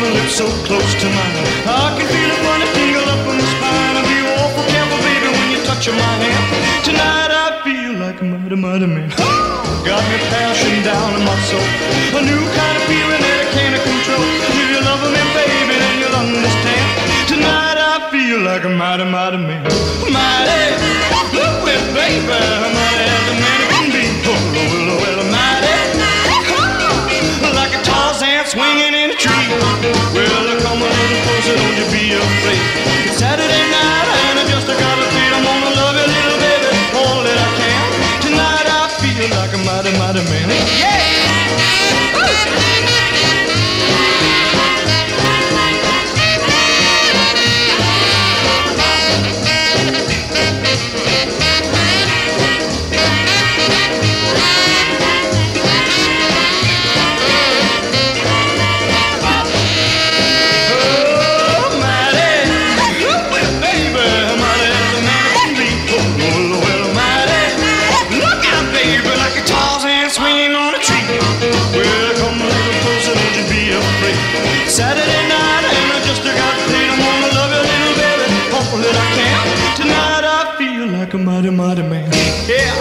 your lips so close to mine. I can feel a funny tingle up in my spine. I'll be awful careful, baby, when you touch my hand. Tonight I feel like a mighty, mighty man. Got me passion down in my soul, a new kind of feeling that I can't control. If you love me, baby, then you'll understand. Tonight I feel like a mighty, mighty man. Mighty, well, baby, mighty as a man can be. Well, mighty, like a Tarzan swinging in a tree. Well, come a little closer, don't you be afraid. It's Saturday night and I just got a feel I'm gonna love you, little baby, all that I can. Tonight I feel like a mighty, mighty man. Yeah! Saturday night and I just got paid. I'm gonna love you, little baby, all that I can. Tonight I feel like a mighty, mighty man. Yeah.